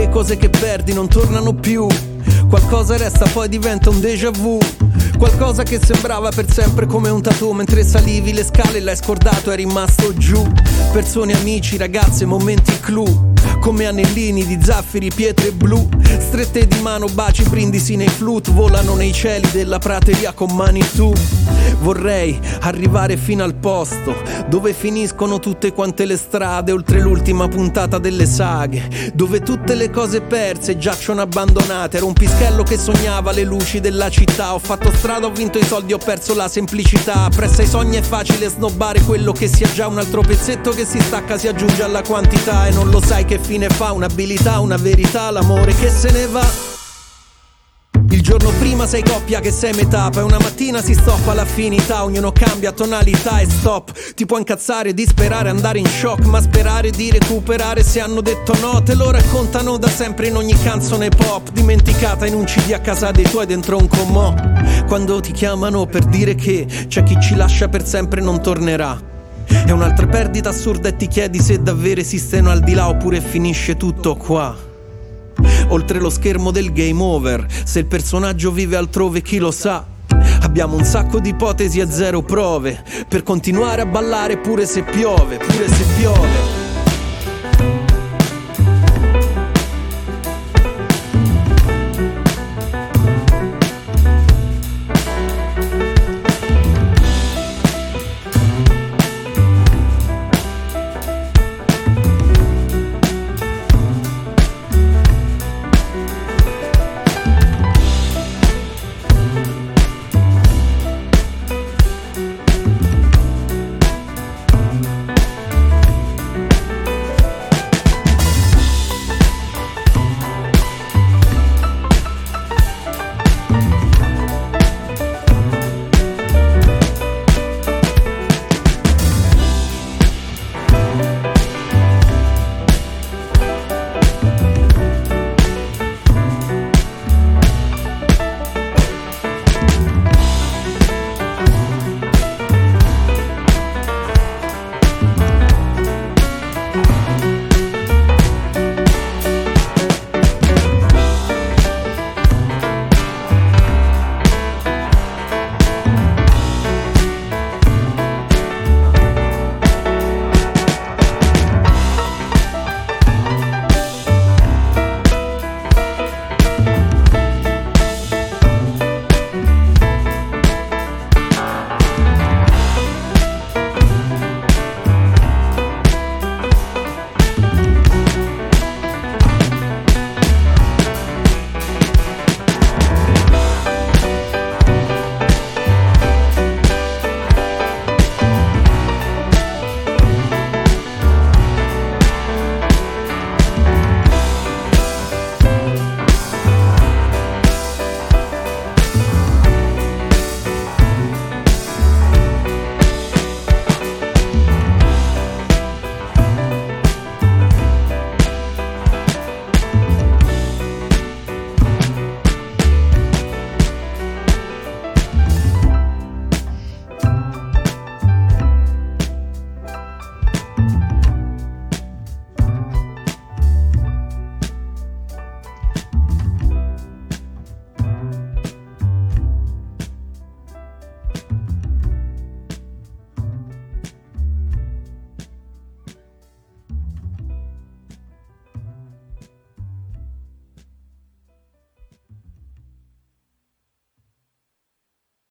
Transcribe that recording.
le cose che perdi non tornano più. Qualcosa resta poi diventa un déjà vu. Qualcosa che sembrava per sempre come un tattoo. Mentre salivi le scale l'hai scordato, è rimasto giù. Persone, amici, ragazze, momenti clou, come anellini di zaffiri, pietre blu. Strette di mano, baci, brindisi nei flute. Volano nei cieli della prateria con mani tu. Vorrei arrivare fino al posto dove finiscono tutte quante le strade, oltre l'ultima puntata delle saghe, dove tutte le cose perse giacciono abbandonate. Ero un pischello che sognava le luci della città. Ho fatto strada, ho vinto i soldi, ho perso la semplicità. Appresso ai sogni è facile snobbare quello che sia già. Un altro pezzetto che si stacca si aggiunge alla quantità. E non lo sai che fine fa un'abilità, una verità, l'amore che se ne va. Il giorno prima sei coppia che sei metà, poi una mattina si stoppa l'affinità. Ognuno cambia tonalità e stop. Ti può incazzare, disperare, andare in shock, ma sperare di recuperare se hanno detto no. Te lo raccontano da sempre in ogni canzone pop, dimenticata in un CD a casa dei tuoi dentro un comò. Quando ti chiamano per dire che c'è chi ci lascia per sempre e non tornerà. È un'altra perdita assurda e ti chiedi se davvero esisteno al di là oppure finisce tutto qua. Oltre lo schermo del game over, se il personaggio vive altrove chi lo sa. Abbiamo un sacco di ipotesi e zero prove per continuare a ballare pure se piove, pure se piove.